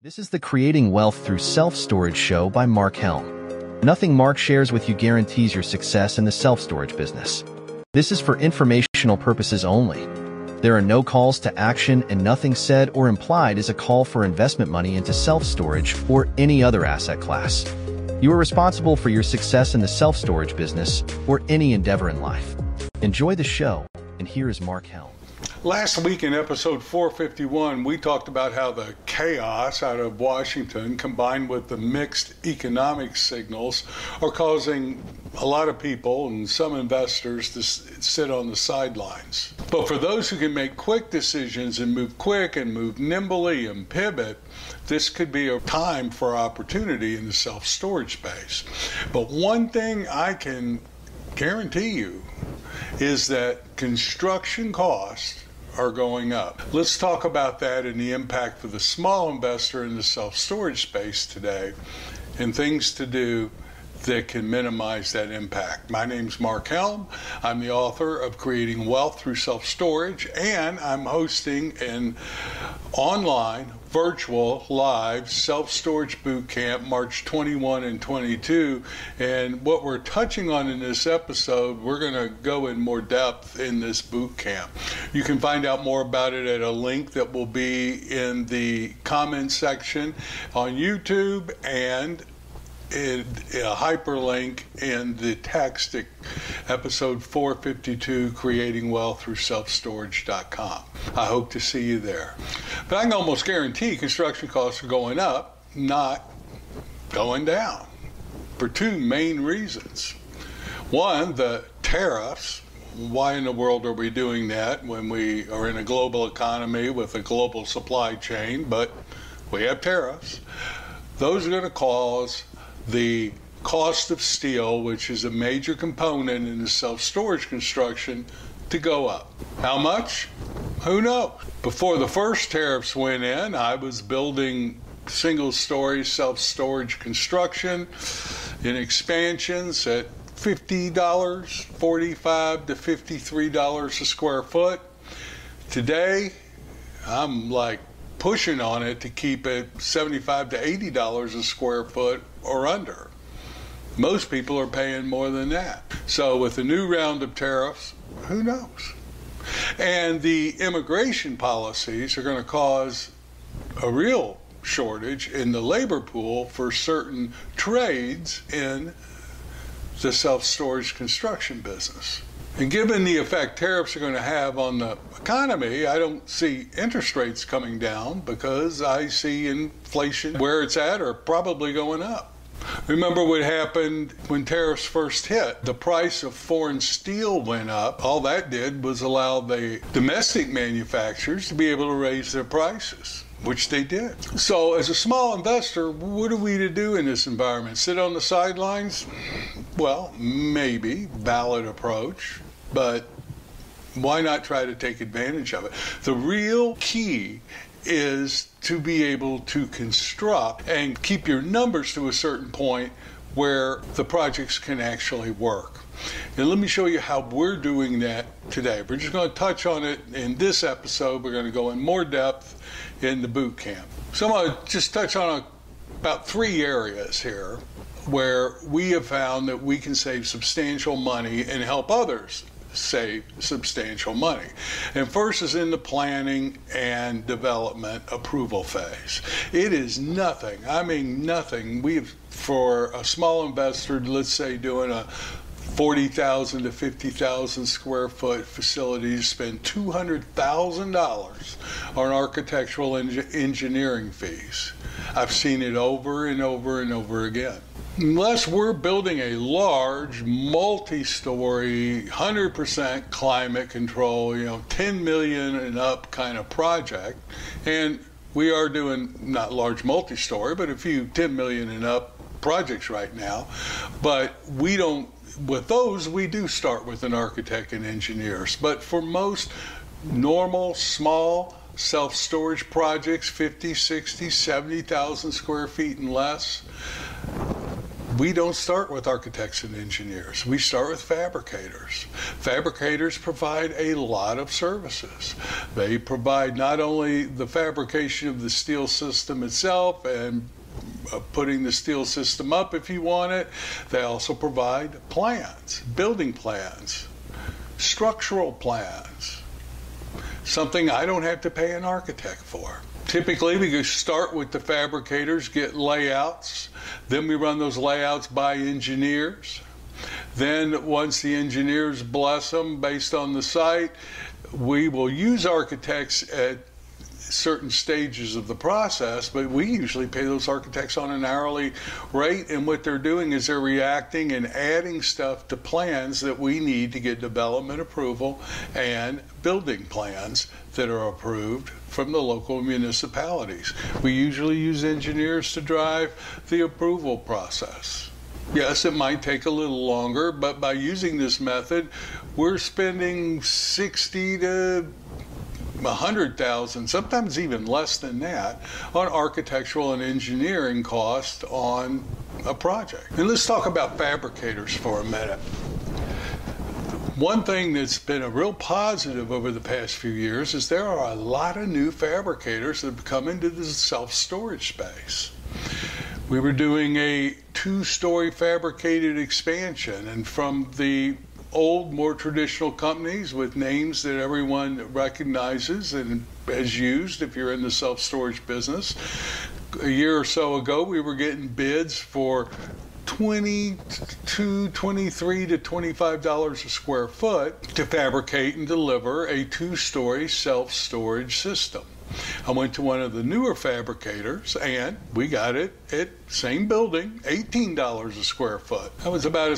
This is the Creating Wealth Through Self-Storage show by Mark Helm. Nothing Mark shares with you guarantees your success in the self-storage business. This is for informational purposes only. There are no calls to action, and nothing said or implied is a call for investment money into self-storage or any other asset class. You are responsible for your success in the self-storage business or any endeavor in life. Enjoy the show, and here is Mark Helm. Last week in episode 451, we talked about how the chaos out of Washington combined with the mixed economic signals are causing a lot of people and some investors to sit on the sidelines. But for those who can make quick decisions and move quick and move nimbly and pivot, this could be a time for opportunity in the self-storage space. But one thing I can guarantee you is that construction costs are going up. Let's talk about that and the impact for the small investor in the self-storage space today and things to do that can minimize that impact. My name's Mark Helm. I'm the author of Creating Wealth Through Self-Storage, and I'm hosting an online, virtual, live self-storage boot camp March 21 and 22. And what we're touching on in this episode, we're going to go in more depth in this boot camp. You can find out more about it at a link that will be in the comment section on YouTube and a hyperlink in the text at episode 452, Creating Wealth Through Self-Storage.com. I hope to see you there. But I can almost guarantee construction costs are going up, not going down, for two main reasons. One, the tariffs. Why in the world are we doing that when we are in a global economy with a global supply chain, but we have tariffs? Those are going to cause the cost of steel, which is a major component in the self-storage construction, to go up. How much? Who knows? Before the first tariffs went in, I was building single-story self-storage construction in expansions at $50, $45 to $53 a square foot. Today, I'm like pushing on it to keep it $75 to $80 a square foot or under. Most people are paying more than that. So with the new round of tariffs, who knows? And the immigration policies are going to cause a real shortage in the labor pool for certain trades in the self-storage construction business. And given the effect tariffs are going to have on the economy, I don't see interest rates coming down because I see inflation where it's at or probably going up. Remember what happened when tariffs first hit? The price of foreign steel went up. All that did was allow the domestic manufacturers to be able to raise their prices, which they did. So as a small investor, what are we to do in this environment? Sit on the sidelines? Well, maybe, valid approach, but why not try to take advantage of it? The real key is to be able to construct and keep your numbers to a certain point where the projects can actually work. And let me show you how we're doing that today. We're just going to touch on it in this episode. We're going to go in more depth in the boot camp. So I'm going to just touch on about three areas here where we have found that we can save substantial money and help others save substantial money. And first is in the planning and development approval phase. It is nothing, I mean nothing. For a small investor, let's say doing a 40,000 to 50,000 square foot facility, to spend $200,000 on architectural engineering fees. I've seen it over and over and over again. Unless we're building a large, multi-story, 100% climate control, 10 million and up kind of project, and we are doing not large multi-story, but a few 10 million and up projects right now, but we don't, with those, we do start with an architect and engineers. But for most normal, small, self-storage projects, 50, 60, 70,000 square feet and less, We don't start with architects and engineers. We start with fabricators. Fabricators provide a lot of services. They provide not only the fabrication of the steel system itself and putting the steel system up if you want it, they also provide plans, building plans, structural plans, something I don't have to pay an architect for. Typically, we start with the fabricators, get layouts, then we run those layouts by engineers. Then once the engineers bless them based on the site, we will use architects at certain stages of the process, but we usually pay those architects on an hourly rate, and what they're doing is they're reacting and adding stuff to plans that we need to get development approval and building plans that are approved from the local municipalities. We usually use engineers to drive the approval process. Yes, it might take a little longer, but by using this method, we're spending 60 to 100,000, sometimes even less than that, on architectural and engineering cost on a project. And let's talk about fabricators for a minute. One thing that's been a real positive over the past few years is there are a lot of new fabricators that have come into the self-storage space. We were doing a 2-story fabricated expansion, and from the old, more traditional companies with names that everyone recognizes and has used if you're in the self-storage business, a year or so ago we were getting bids for $23 to $25 a square foot to fabricate and deliver a 2-story self-storage system. I went to one of the newer fabricators and we got it at same building, $18 a square foot. That was about a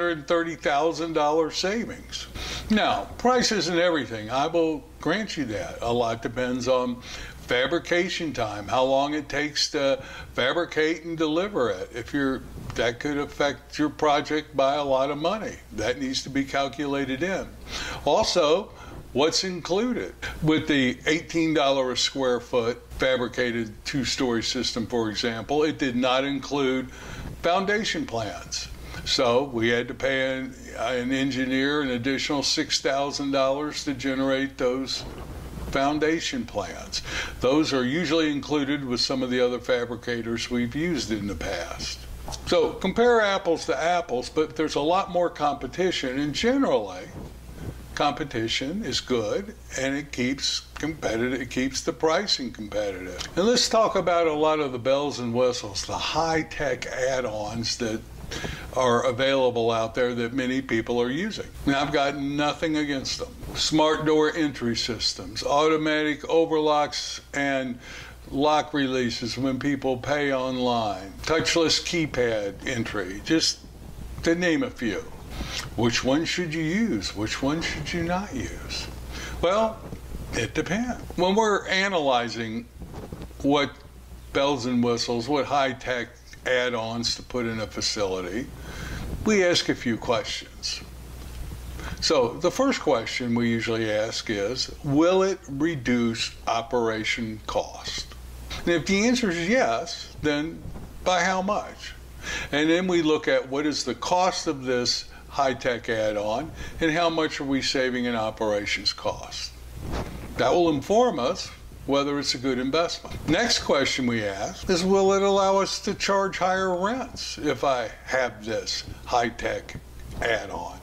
$630,000 savings. Now, price isn't everything. I will grant you that. A lot depends on fabrication time, how long it takes to fabricate and deliver it. That could affect your project by a lot of money. That needs to be calculated in. Also, what's included with the $18 a square foot fabricated 2-story system, for example? It did not include foundation plans. So we had to pay an engineer an additional $6,000 to generate those foundation plans. Those are usually included with some of the other fabricators we've used in the past. So compare apples to apples, but there's a lot more competition, and generally competition is good and it keeps competitive, it keeps the pricing competitive. And let's talk about a lot of the bells and whistles, the high-tech add-ons that are available out there that many people are using. Now, I've got nothing against them. Smart door entry systems, automatic overlocks and lock releases when people pay online, touchless keypad entry, just to name a few. Which one should you use? Which one should you not use? Well, it depends. When we're analyzing what bells and whistles, what high-tech add-ons to put in a facility, we ask a few questions. So the first question we usually ask is, will it reduce operation cost? And if the answer is yes, then by how much? And then we look at what is the cost of this high-tech add-on and how much are we saving in operations cost. That will inform us whether it's a good investment. Next question we ask is, will it allow us to charge higher rents if I have this high-tech add-on?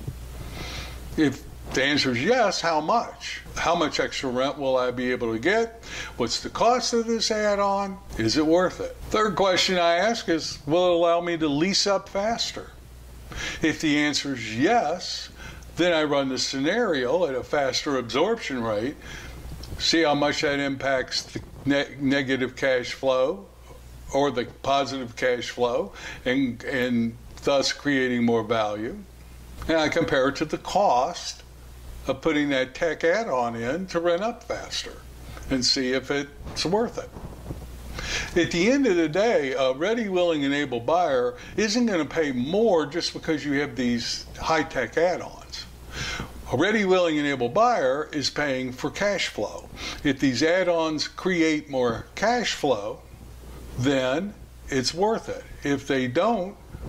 If the answer is yes, how much? How much extra rent will I be able to get? What's the cost of this add-on? Is it worth it? Third question I ask is, will it allow me to lease up faster? If the answer is yes, then I run the scenario at a faster absorption rate, see how much that impacts the negative cash flow or the positive cash flow, and thus creating more value. And I compare it to the cost of putting that tech add-on in to rent up faster and see if it's worth it. At the end of the day, a ready, willing, and able buyer isn't going to pay more just because you have these high-tech add-ons. A ready, willing, and able buyer is paying for cash flow. If these add-ons create more cash flow, then it's worth it. If they don't,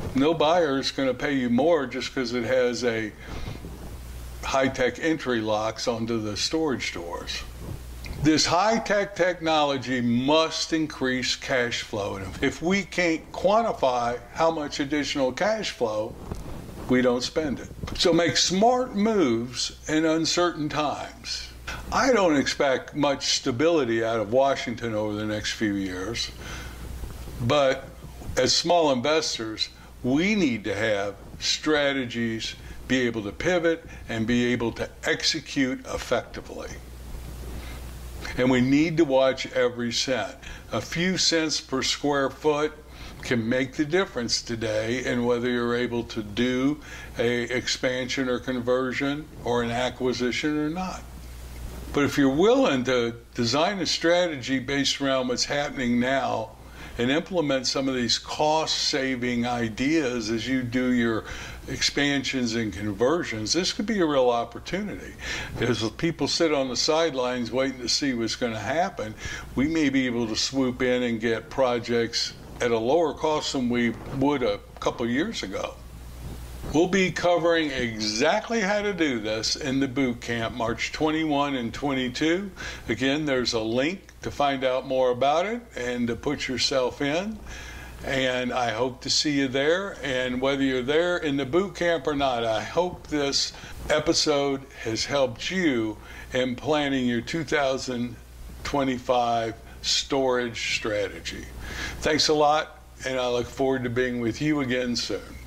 No buyer is going to pay you more just because it has a high-tech entry locks onto the storage doors. This high-tech technology must increase cash flow. And if we can't quantify how much additional cash flow, we don't spend it. So make smart moves in uncertain times. I don't expect much stability out of Washington over the next few years, but as small investors, we need to have strategies, be able to pivot, and be able to execute effectively. And we need to watch every cent. A few cents per square foot can make the difference today in whether you're able to do a expansion or conversion or an acquisition or not. But if you're willing to design a strategy based around what's happening now and implement some of these cost-saving ideas as you do your expansions and conversions, this could be a real opportunity. As people sit on the sidelines waiting to see what's going to happen, we may be able to swoop in and get projects at a lower cost than we would a couple years ago. We'll be covering exactly how to do this in the boot camp, March 21 and 22. Again, there's a link to find out more about it and to put yourself in. And I hope to see you there. And whether you're there in the boot camp or not, I hope this episode has helped you in planning your 2025 storage strategy. Thanks a lot, and I look forward to being with you again soon.